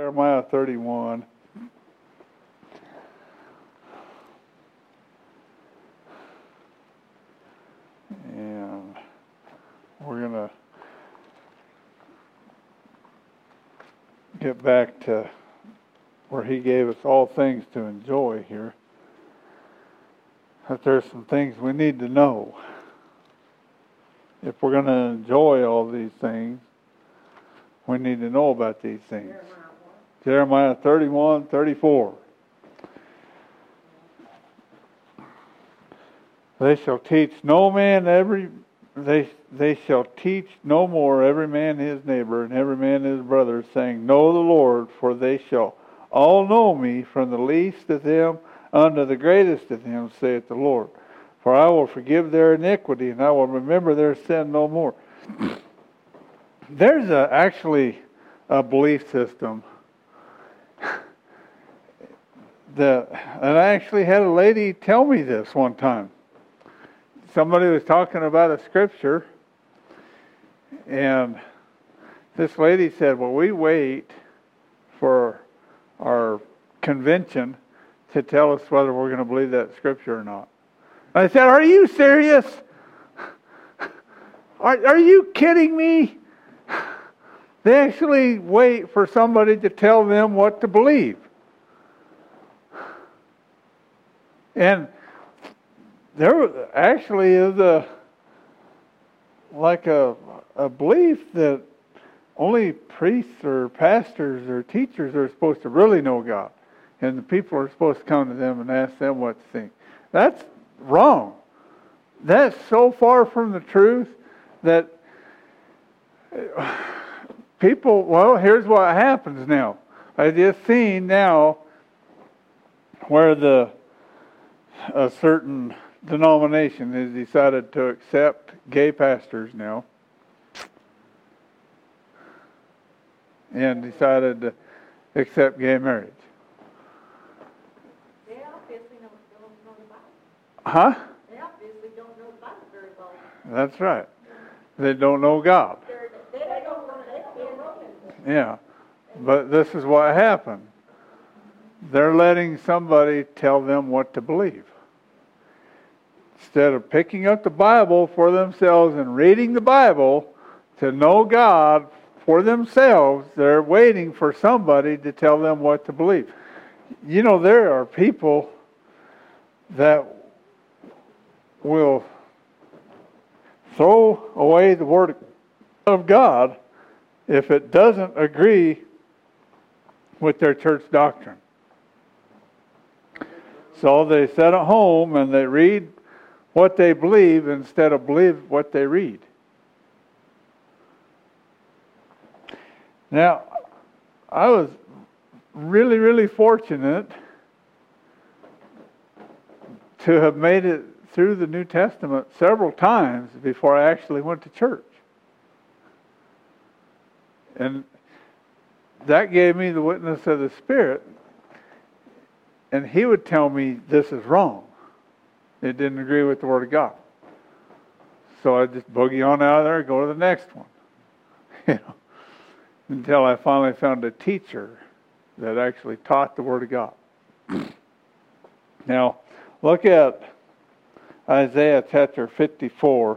Jeremiah 31. And we're going to get back to where he gave us all things to enjoy here. That there's some things we need to know. If we're going to enjoy all these things, we need to know about these things. Jeremiah 31:34. They shall teach no more every man his neighbor and every man his brother, saying, Know the Lord, for they shall all know me, from the least of them unto the greatest of them, saith the Lord. For I will forgive their iniquity, and I will remember their sin no more. There's actually a belief system and I actually had a lady tell me this one time. Somebody was talking about a scripture, and this lady said, well, we wait for our convention to tell us whether we're going to believe that scripture or not. I said, are you serious? Are you kidding me? They actually wait for somebody to tell them what to believe. And there actually is a belief that only priests or pastors or teachers are supposed to really know God. And the people are supposed to come to them and ask them what to think. That's wrong. That's so far from the truth that people, well, here's what happens now. I just seen now where a certain denomination has decided to accept gay pastors now, and decided to accept gay marriage. They obviously don't know the Bible. Huh? They obviously don't know the Bible very well. That's right. They don't know God. They don't know it. Yeah. But this is what happened. They're letting somebody tell them what to believe. Instead of picking up the Bible for themselves and reading the Bible to know God for themselves, they're waiting for somebody to tell them what to believe. You know, there are people that will throw away the Word of God if it doesn't agree with their church doctrine. So they sit at home and they read what they believe instead of believe what they read. Now, I was really, really fortunate to have made it through the New Testament several times before I actually went to church. And that gave me the witness of the Spirit. And He would tell me this is wrong. It didn't agree with the Word of God. So I just boogie on out of there and go to the next one. You know, until I finally found a teacher that actually taught the Word of God. Now, look at Isaiah chapter 54.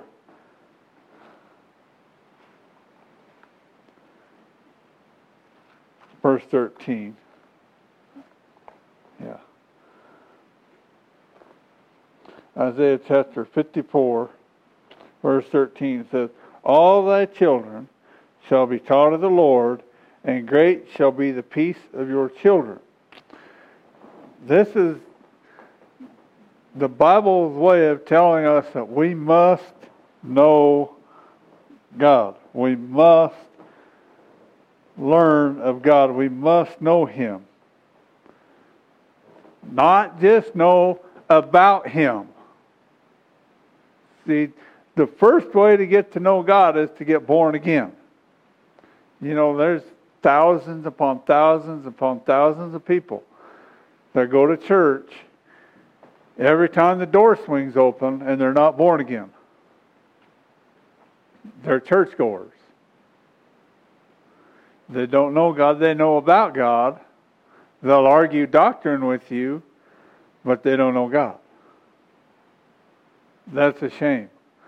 Verse 13. Yeah. Isaiah chapter 54, verse 13 says, All thy children shall be taught of the Lord, and great shall be the peace of your children. This is the Bible's way of telling us that we must know God. We must learn of God. We must know Him. Not just know about Him. See, the first way to get to know God is to get born again. You know, there's thousands upon thousands upon thousands of people that go to church every time the door swings open and they're not born again. They're churchgoers. They don't know God. They know about God. They'll argue doctrine with you, but they don't know God. That's a shame.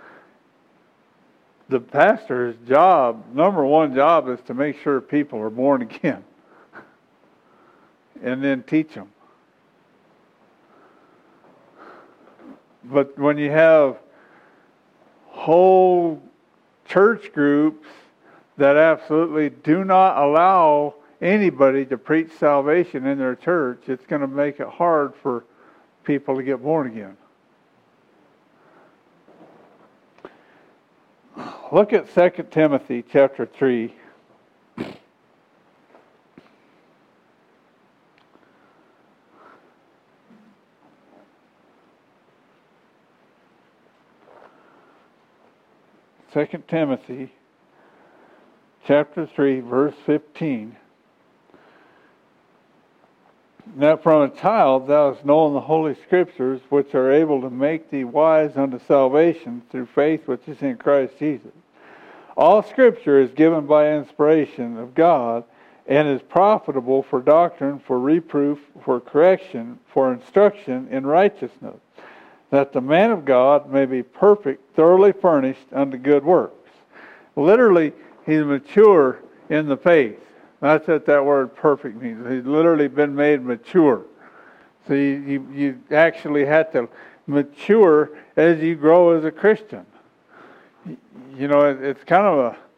The pastor's job, number one job, is to make sure people are born again and then teach them. But when you have whole church groups that absolutely do not allow anybody to preach salvation in their church, it's going to make it hard for people to get born again. Look at 2 Timothy chapter 3. 2 Timothy chapter 3, verse 15. Now from a child thou hast known the Holy Scriptures, which are able to make thee wise unto salvation through faith which is in Christ Jesus. All Scripture is given by inspiration of God, and is profitable for doctrine, for reproof, for correction, for instruction in righteousness, that the man of God may be perfect, thoroughly furnished unto good works. Literally, he's mature in the faith. That's what that word perfect means. He's literally been made mature. So you actually have to mature as you grow as a Christian. You know, it's kind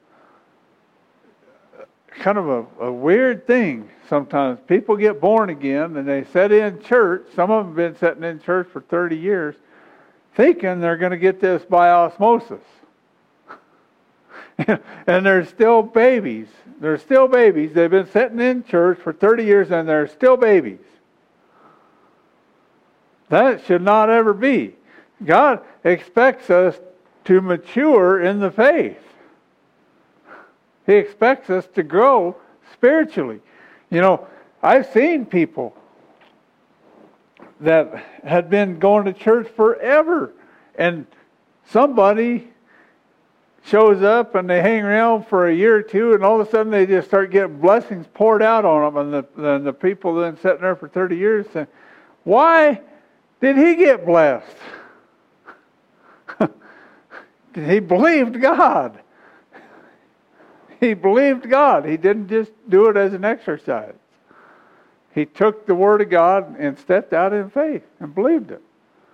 of a weird thing sometimes. People get born again and they sit in church. Some of them have been sitting in church for 30 years thinking they're going to get this by osmosis. And they're still babies. They're still babies. They've been sitting in church for 30 years and they're still babies. That should not ever be. God expects us to mature in the faith. He expects us to grow spiritually. You know, I've seen people that had been going to church forever, and somebody shows up and they hang around for a year or two, and all of a sudden they just start getting blessings poured out on them, and the people then sitting there for 30 years saying, why did he get blessed? He believed God. He believed God. He didn't just do it as an exercise. He took the Word of God and stepped out in faith and believed it.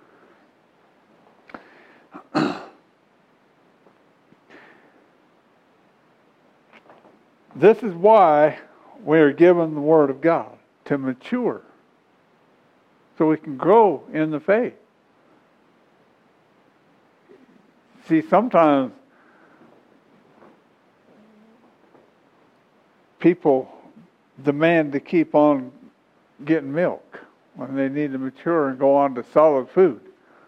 This is why we are given the Word of God, to mature, so we can grow in the faith. See, sometimes people demand to keep on getting milk when they need to mature and go on to solid food.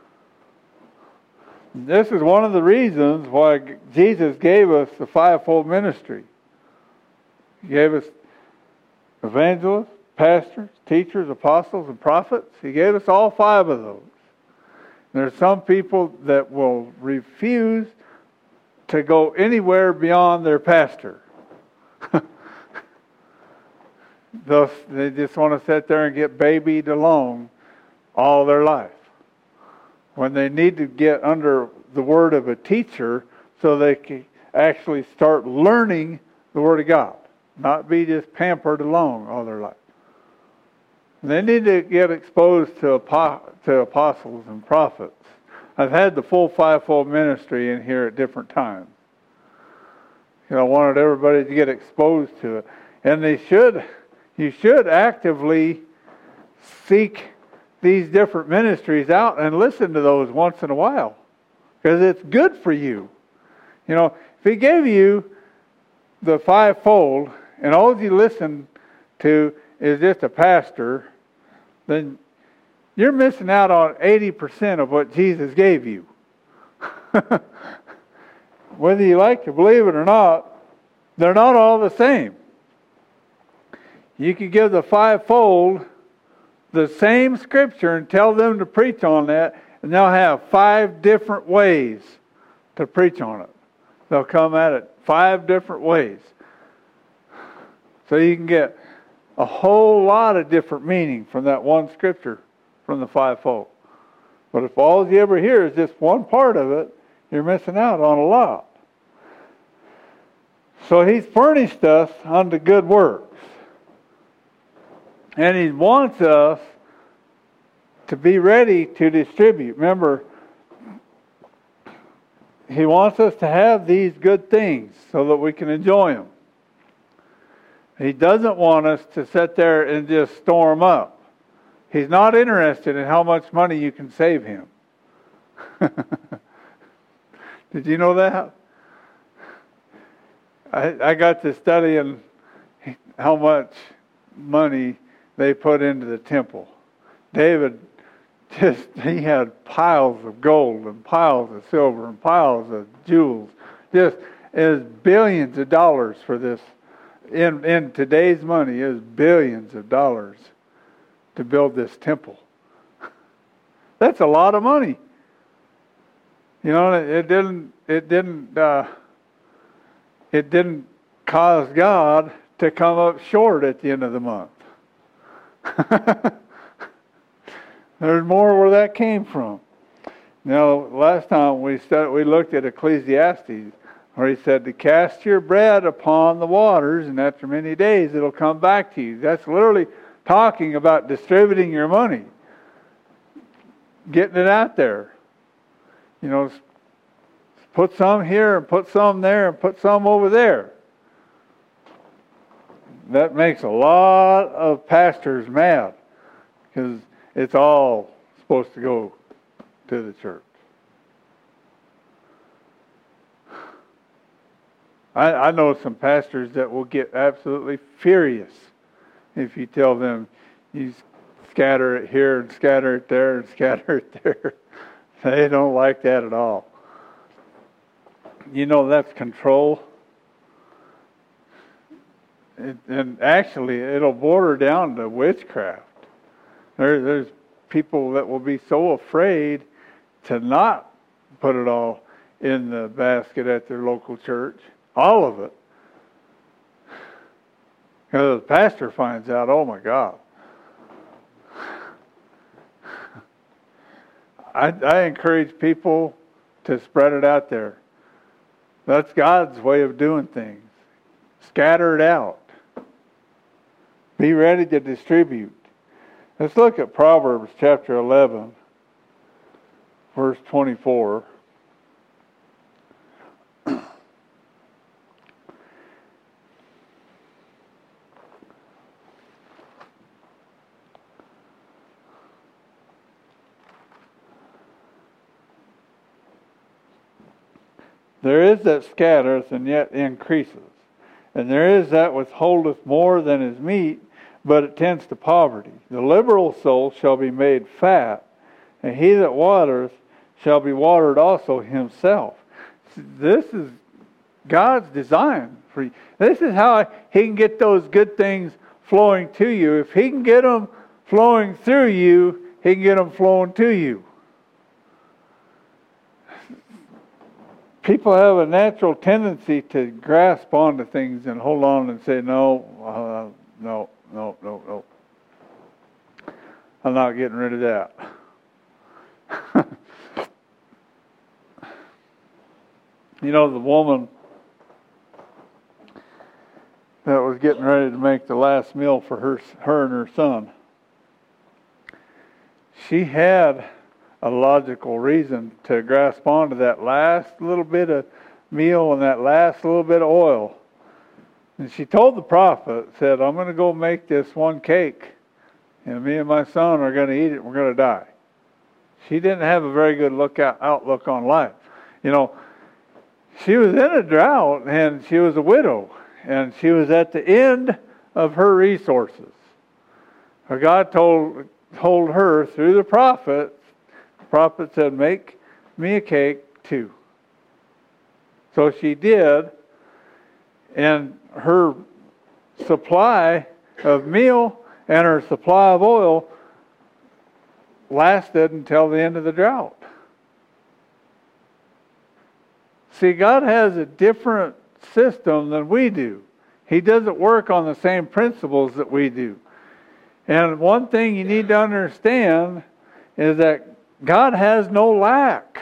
This is one of the reasons why Jesus gave us the fivefold ministry. He gave us evangelists, pastors, teachers, apostles, and prophets. He gave us all five of those. There are some people that will refuse to go anywhere beyond their pastor. They just want to sit there and get babied along all their life, when they need to get under the word of a teacher so they can actually start learning the Word of God, not be just pampered along all their life. They need to get exposed to apostles and prophets. I've had the full fivefold ministry in here at different times. I wanted everybody to get exposed to it. And you should actively seek these different ministries out and listen to those once in a while, because it's good for you. If He gave you the fivefold and all you listen to is just a pastor, then you're missing out on 80% of what Jesus gave you. Whether you like to believe it or not, they're not all the same. You could give the fivefold the same scripture and tell them to preach on that, and they'll have 5 different ways to preach on it. They'll come at it 5 different ways. So you can get a whole lot of different meaning from that one scripture from the fivefold. But if all you ever hear is just one part of it, you're missing out on a lot. So He's furnished us unto good works. And He wants us to be ready to distribute. Remember, He wants us to have these good things so that we can enjoy them. He doesn't want us to sit there and just store them up. He's not interested in how much money you can save Him. Did you know that? I got to studying how much money they put into the temple. David, he had piles of gold and piles of silver and piles of jewels. Just is billions of dollars for this. In today's money is billions of dollars to build this temple. That's a lot of money. You know, it didn't cause God to come up short at the end of the month. There's more where that came from. Now, last time we looked at Ecclesiastes, where he said to cast your bread upon the waters, and after many days it'll come back to you. That's literally talking about distributing your money, getting it out there. You know, put some here and put some there and put some over there. That makes a lot of pastors mad because it's all supposed to go to the church. I know some pastors that will get absolutely furious if you tell them you scatter it here and scatter it there and scatter it there. They don't like that at all. You know, that's control. And actually, it'll border down to witchcraft. There's people that will be so afraid to not put it all in the basket at their local church. All of it. Because the pastor finds out, oh my God. I encourage people to spread it out there. That's God's way of doing things. Scatter it out. Be ready to distribute. Let's look at Proverbs chapter 11, verse 24. There is that scattereth and yet increaseth, and there is that withholdeth more than is meet, but it tends to poverty. The liberal soul shall be made fat, and he that watereth shall be watered also himself. This is God's design for you. This is how He can get those good things flowing to you. If He can get them flowing through you, He can get them flowing to you. People have a natural tendency to grasp onto things and hold on and say, no. I'm not getting rid of that. You know, the woman that was getting ready to make the last meal for her and her son, she had a logical reason to grasp onto that last little bit of meal and that last little bit of oil. And she told the prophet, said, I'm going to go make this one cake, and me and my son are going to eat it, and we're going to die. She didn't have a very good outlook on life. You know, she was in a drought, and she was a widow, and she was at the end of her resources. God told her through the prophet said, make me a cake too. So she did, and her supply of meal and her supply of oil lasted until the end of the drought. See, God has a different system than we do. He doesn't work on the same principles that we do. And one thing you need to understand is that God has no lack.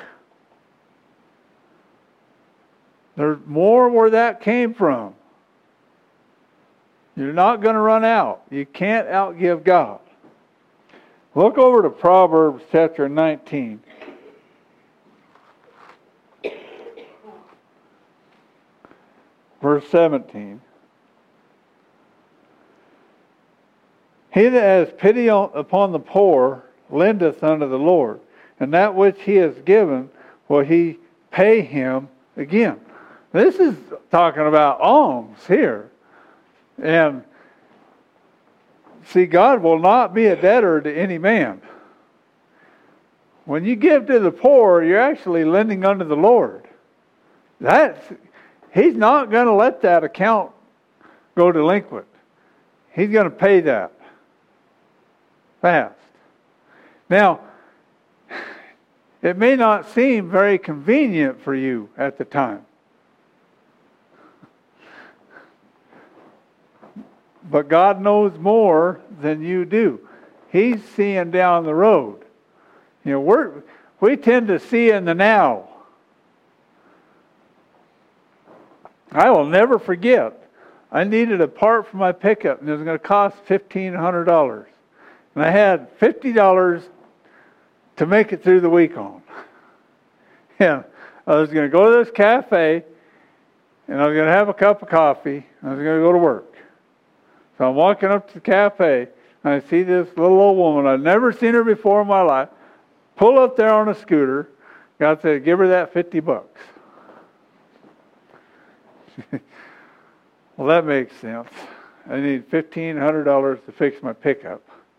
There's more where that came from. You're not going to run out. You can't outgive God. Look over to Proverbs chapter 19. Verse 17. He that has pity upon the poor lendeth unto the Lord, and that which he has given will he pay him again. This is talking about alms here. And see, God will not be a debtor to any man. When you give to the poor, you're actually lending unto the Lord. He's not going to let that account go delinquent. He's going to pay that fast. Now, it may not seem very convenient for you at the time. But God knows more than you do. He's seeing down the road. You know, we tend to see in the now. I will never forget. I needed a part for my pickup, and it was going to cost $1,500. And I had $50 to make it through the week on. And I was going to go to this cafe, and I was going to have a cup of coffee, and I was going to go to work. So I'm walking up to the cafe, and I see this little old woman. I'd never seen her before in my life. Pull up there on a scooter. God said, give her that $50. Well, that makes sense. I need $1,500 to fix my pickup.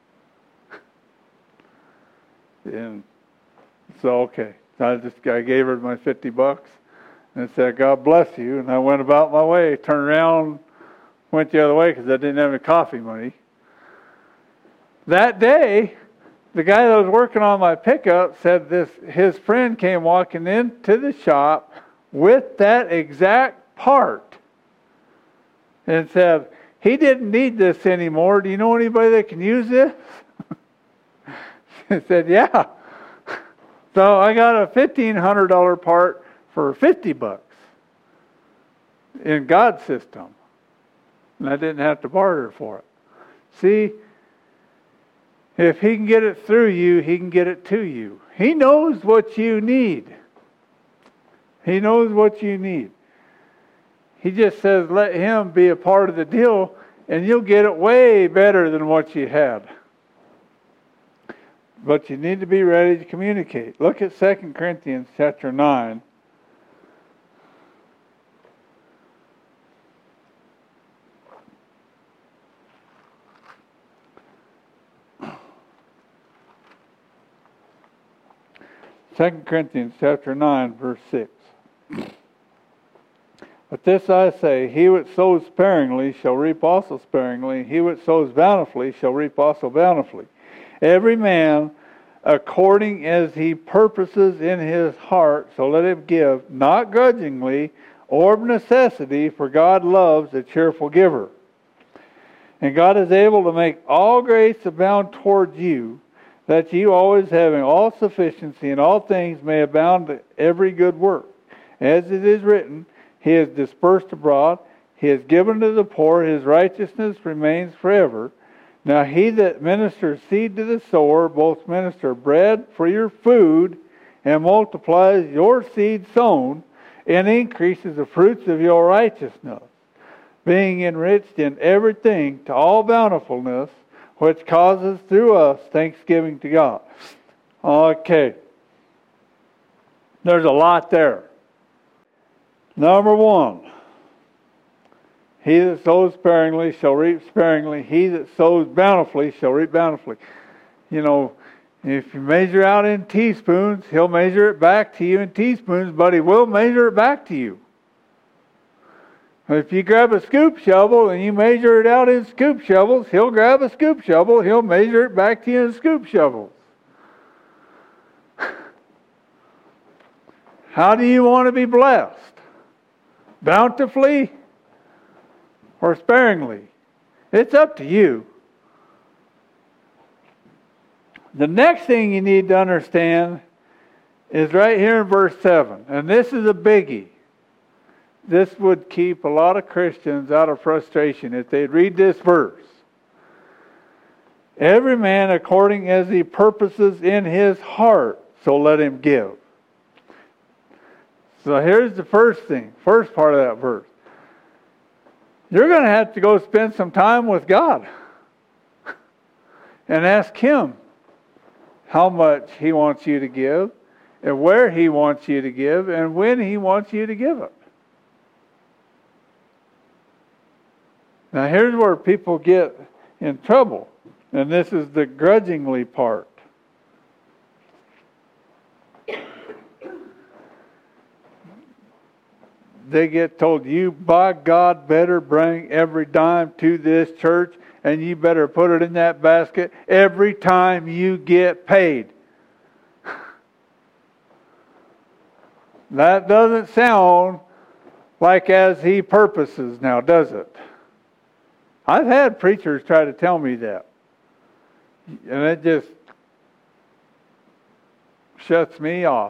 And so, okay. I gave her my $50 and said, God bless you. And I went about my way, turned around, went the other way because I didn't have any coffee money. That day, the guy that was working on my pickup said his friend came walking into the shop with that exact part and said, he didn't need this anymore. Do you know anybody that can use this? I said, yeah. So I got a $1,500 part for $50 in God's system. And I didn't have to barter for it. See, if he can get it through you, he can get it to you. He knows what you need. He knows what you need. He just says, let him be a part of the deal, and you'll get it way better than what you had. But you need to be ready to communicate. Look at 2 Corinthians chapter 9. Second Corinthians chapter 9, verse 6. But this I say, he which sows sparingly shall reap also sparingly, and he which sows bountifully shall reap also bountifully. Every man according as he purposes in his heart, so let him give, not grudgingly or of necessity, for God loves a cheerful giver. And God is able to make all grace abound toward you, that you always having all sufficiency in all things may abound to every good work. As it is written, he has dispersed abroad, he has given to the poor, his righteousness remains forever. Now he that ministers seed to the sower, both minister bread for your food, and multiplies your seed sown, and increases the fruits of your righteousness, being enriched in everything to all bountifulness, which causes through us thanksgiving to God. Okay. There's a lot there. Number one, he that sows sparingly shall reap sparingly. He that sows bountifully shall reap bountifully. You know, if you measure out in teaspoons, he'll measure it back to you in teaspoons, but he will measure it back to you. If you grab a scoop shovel and you measure it out in scoop shovels, he'll grab a scoop shovel, he'll measure it back to you in scoop shovels. How do you want to be blessed? Bountifully or sparingly. It's up to you. The next thing you need to understand is right here in verse 7. And this is a biggie. This would keep a lot of Christians out of frustration if they'd read this verse. Every man according as he purposes in his heart, so let him give. So here's the first part of that verse. You're going to have to go spend some time with God and ask Him how much He wants you to give, and where He wants you to give, and when He wants you to give it. Now here's where people get in trouble, and this is the grudgingly part. They get told, you, by God, better bring every dime to this church, and you better put it in that basket every time you get paid. That doesn't sound like as He purposes now, does it? I've had preachers try to tell me that. And it just shuts me off.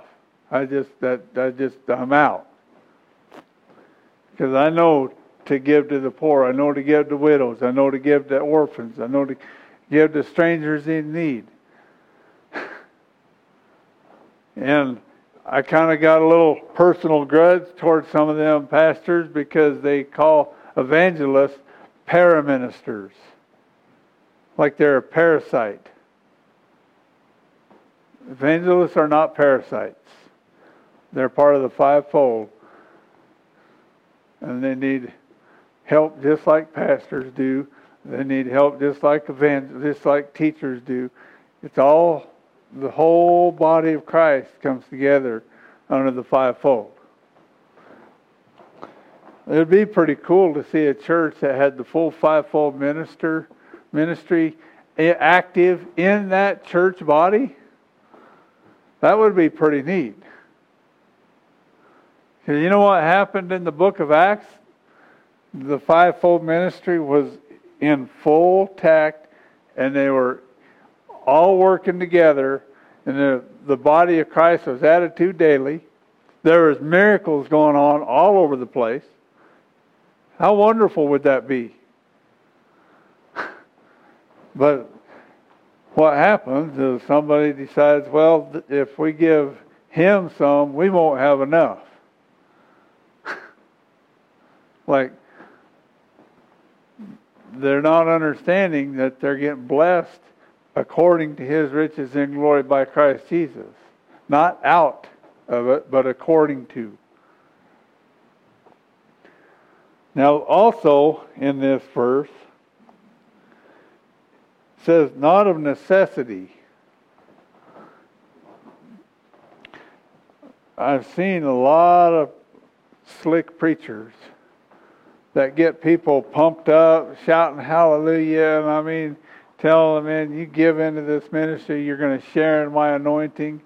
I'm out. Because I know to give to the poor. I know to give to widows. I know to give to orphans. I know to give to strangers in need. And I kind of got a little personal grudge towards some of them pastors because they call evangelists paraministers. Like they're a parasite. Evangelists are not parasites. They're part of the fivefold. And they need help just like pastors do. They need help just like teachers do. It's all, the whole body of Christ comes together under the fivefold. It'd be pretty cool to see a church that had the full fivefold ministry active in that church body. That would be pretty neat. Because you know what happened in the book of Acts? The fivefold ministry was in full tact, and they were all working together, and the body of Christ was added to daily. There was miracles going on all over the place. How wonderful would that be? But what happens is somebody decides, well, if we give him some, we won't have enough. Like, they're not understanding that they're getting blessed according to His riches in glory by Christ Jesus. Not out of it, but according to. Now, also in this verse, it says, not of necessity. I've seen a lot of slick preachers that get people pumped up, shouting hallelujah, and I mean, tell them, man, you give into this ministry, you're going to share in my anointing.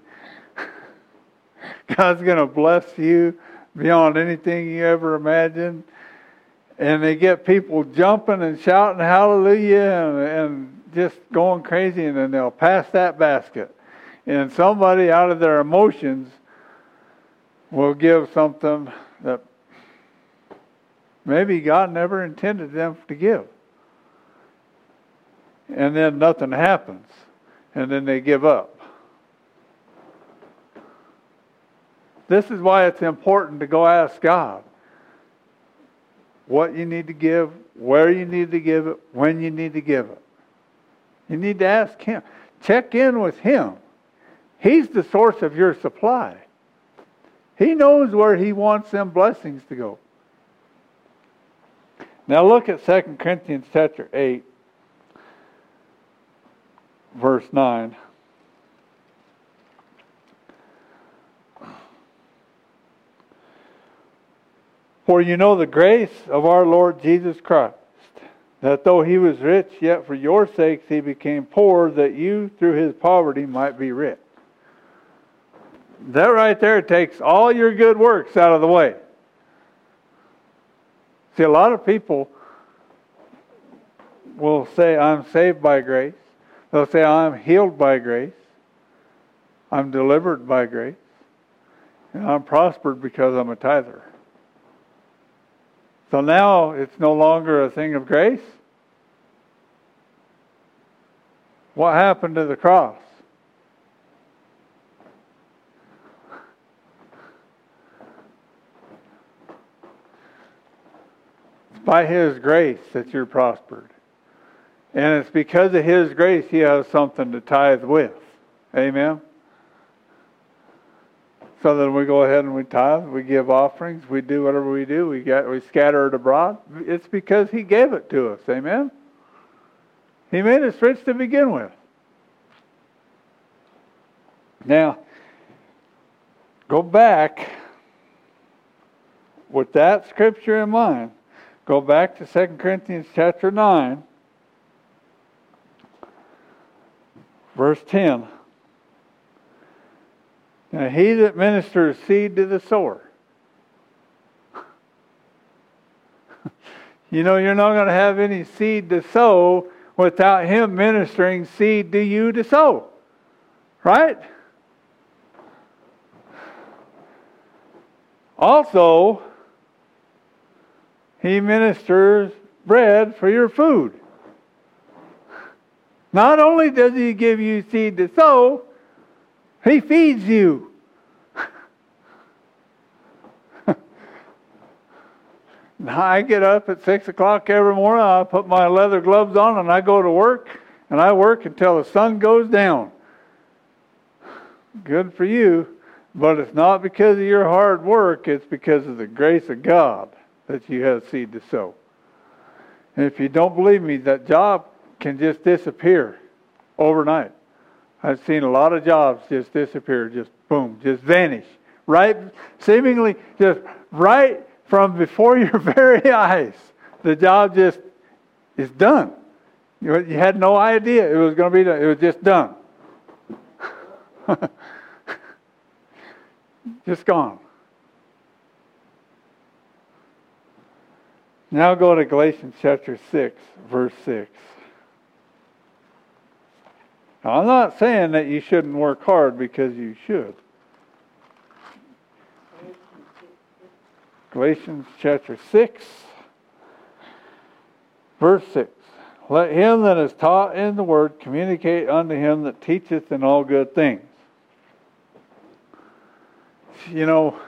God's going to bless you beyond anything you ever imagined. And they get people jumping and shouting hallelujah and just going crazy, and then they'll pass that basket. And somebody out of their emotions will give something that maybe God never intended them to give. And then nothing happens. And then they give up. This is why it's important to go ask God what you need to give, where you need to give it, when you need to give it. You need to ask Him. Check in with Him. He's the source of your supply. He knows where He wants them blessings to go. Now look at 2 Corinthians chapter 8, verse 9. For you know the grace of our Lord Jesus Christ, that though He was rich, yet for your sakes He became poor, that you through His poverty might be rich. That right there takes all your good works out of the way. See, a lot of people will say, I'm saved by grace. They'll say, I'm healed by grace. I'm delivered by grace. And I'm prospered because I'm a tither. So now it's no longer a thing of grace. What happened to the cross? It's by His grace that you're prospered. And it's because of His grace He has something to tithe with. Amen? So then we go ahead and we tithe, we give offerings, we do whatever we do, we scatter it abroad. It's because He gave it to us. Amen? He made us rich to begin with. Now, go back with that scripture in mind. Go back to 2 Corinthians chapter 9, verse 10. Now, he that ministers seed to the sower. You know, you're not going to have any seed to sow without Him ministering seed to you to sow. Right? Also, He ministers bread for your food. Not only does He give you seed to sow, He feeds you. Now, I get up at 6 o'clock every morning, I put my leather gloves on and I go to work, and I work until the sun goes down. Good for you, but it's not because of your hard work, it's because of the grace of God that you have seed to sow. And if you don't believe me, that job can just disappear overnight. I've seen a lot of jobs just disappear, just boom, just vanish. Right, seemingly just right from before your very eyes. The job just is done. You had no idea it was going to be done. It was just done. Just gone. Now go to Galatians chapter 6, verse 6. Now, I'm not saying that you shouldn't work hard, because you should. Galatians chapter 6, verse 6. Let him that is taught in the word communicate unto him that teacheth in all good things. You know,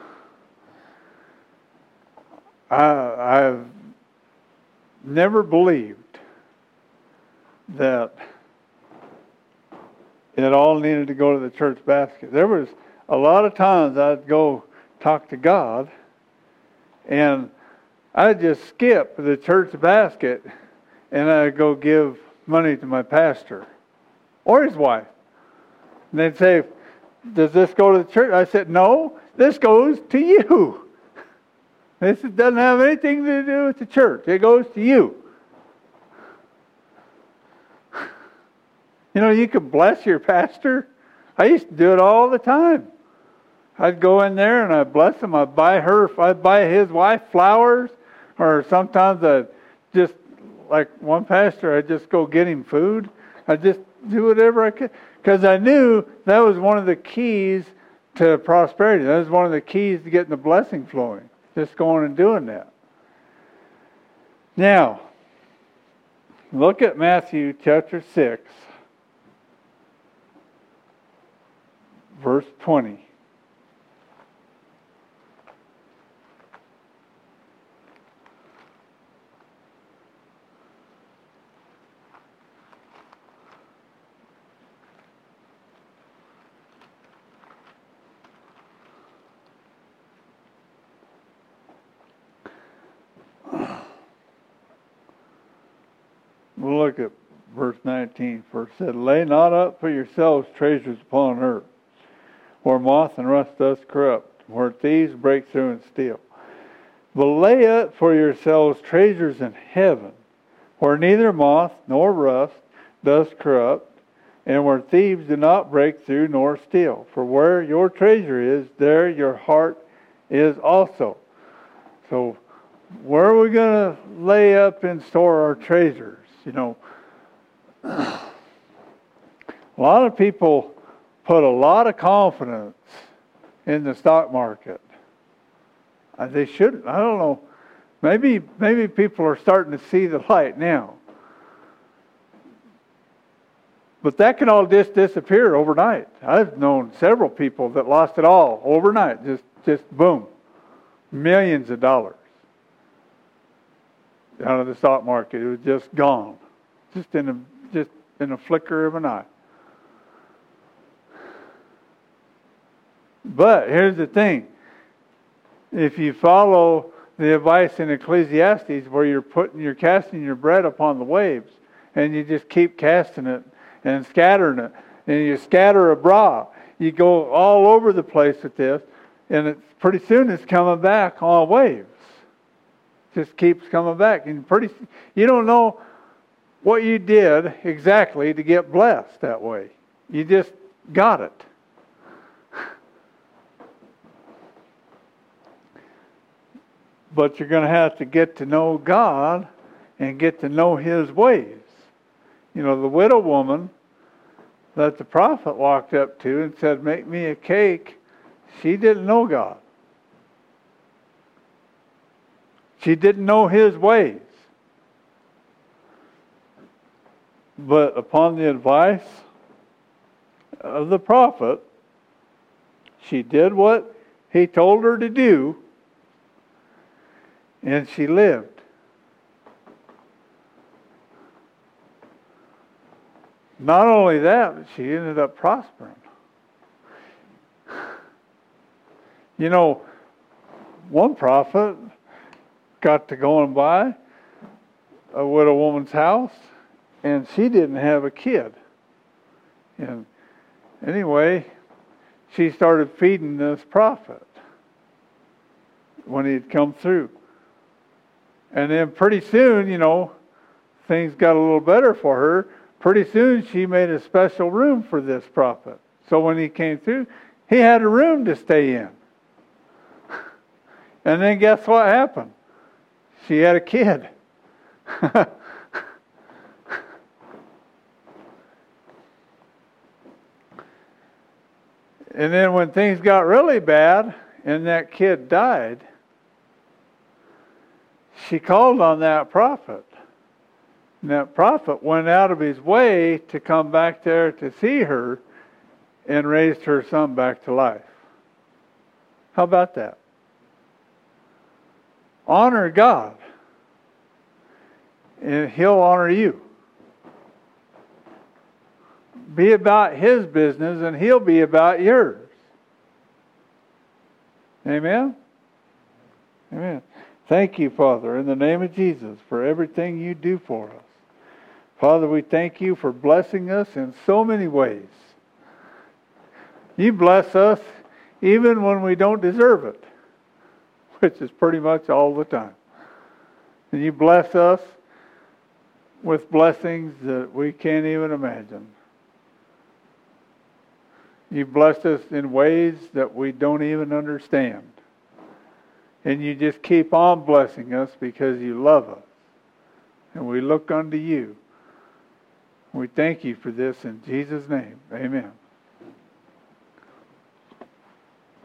I've never believed that it all needed to go to the church basket. There was a lot of times I'd go talk to God, and I'd just skip the church basket, and I'd go give money to my pastor or his wife. And they'd say, does this go to the church? I said, no, this goes to you. This doesn't have anything to do with the church. It goes to you. You know, you could bless your pastor. I used to do it all the time. I'd go in there and I'd bless him. I'd buy his wife flowers, or sometimes I'd just, like one pastor, I'd just go get him food. I'd just do whatever I could, because I knew that was one of the keys to prosperity. That was one of the keys to getting the blessing flowing. Just going and doing that. Now, look at Matthew chapter 6, verse 20. We'll look at verse 19. For it said, lay not up for yourselves treasures upon earth, where moth and rust doth corrupt, where thieves break through and steal. But lay up for yourselves treasures in heaven, where neither moth nor rust doth corrupt, and where thieves do not break through nor steal. For where your treasure is, there your heart is also. So, where are we going to lay up and store our treasures? A lot of people put a lot of confidence in the stock market. They shouldn't. I don't know. Maybe people are starting to see the light now. But that can all just disappear overnight. I've known several people that lost it all overnight. Just boom. Millions of dollars out of the stock market. It was just gone. Just in a flicker of an eye. But here's the thing. If you follow the advice in Ecclesiastes where you're casting your bread upon the waves, and you just keep casting it and scattering it, and you scatter abroad. You go all over the place with this, and pretty soon it's coming back on waves. Just keeps coming back, and you don't know what you did exactly to get blessed that way. You just got it. But you're going to have to get to know God and get to know His ways. The widow woman that the prophet walked up to and said, "Make me a cake," she didn't know God. She didn't know His ways. But upon the advice of the prophet, she did what he told her to do, and she lived. Not only that, but she ended up prospering. One prophet got to going by a widow woman's house, and she didn't have a kid. And anyway, she started feeding this prophet when he'd come through. And then pretty soon, things got a little better for her. Pretty soon she made a special room for this prophet. So when he came through, he had a room to stay in. And then guess what happened? She had a kid. And then when things got really bad and that kid died, she called on that prophet. And that prophet went out of his way to come back there to see her and raised her son back to life. How about that? Honor God, and He'll honor you. Be about His business, and He'll be about yours. Amen? Amen. Thank you, Father, in the name of Jesus, for everything you do for us. Father, we thank you for blessing us in so many ways. You bless us even when we don't deserve it, which is pretty much all the time. And you bless us with blessings that we can't even imagine. You blessed us in ways that we don't even understand. And you just keep on blessing us because you love us. And we look unto you. We thank you for this in Jesus' name. Amen.